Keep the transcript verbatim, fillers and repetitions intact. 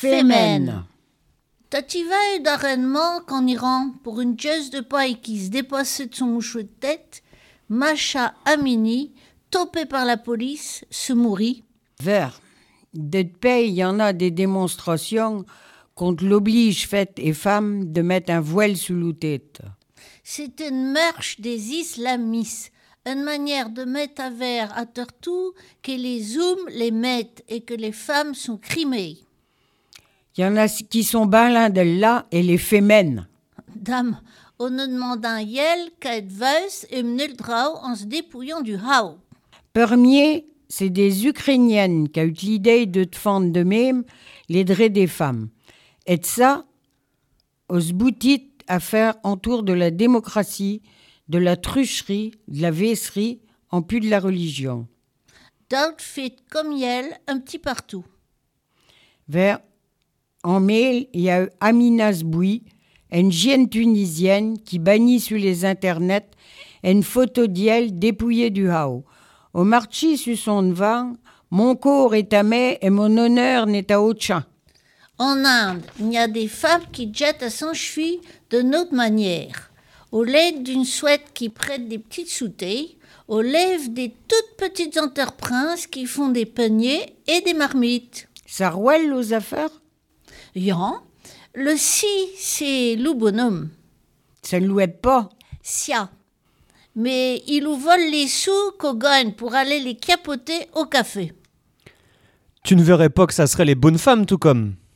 Fémène. T'as-tu vu d'arrêtement qu'en Iran, pour une jeuse de paille qui se dépassait de son mouchou de tête, Masha Amini, topée par la police, se mourit? Vers. De pays, il y en a des démonstrations contre l'oblige faite et femmes de mettre un voile sous la tête. C'est une marche des islamistes, une manière de mettre à vers à leur tout que les hommes les mettent et que les femmes sont crimées. Il y en a qui sont balins de là et les fémènes. Dame, on ne demande un yel qu'à être veuse et mener le drap en se dépouillant du hao. Premier, c'est des Ukrainiennes qui ont eu l'idée de défendre de même les droits des femmes. Et ça, on se boutit à faire autour de la démocratie, de la trucherie, de la vesserie, en plus de la religion. D'autres fait comme yel un petit partout. Vers en mail, il y a Amina Zboui, une jeune tunisienne qui bannit sur les internets une photo d'elle dépouillée du hao. Au marché sur son vin, mon corps est à mai et mon honneur n'est à aucun. En Inde, il y a des femmes qui jettent à son cheville de notre manière. Au lait d'une souhaite qui prête des petites soutées, aux lèvres des toutes petites entreprises qui font des paniers et des marmites. Ça roule aux affaires? Yan, le si, c'est loup bonhomme. Ça ne louait pas. Sia. Mais il nous vole les sous qu'on gagne pour aller les capoter au café. Tu ne verrais pas que ça serait les bonnes femmes tout comme.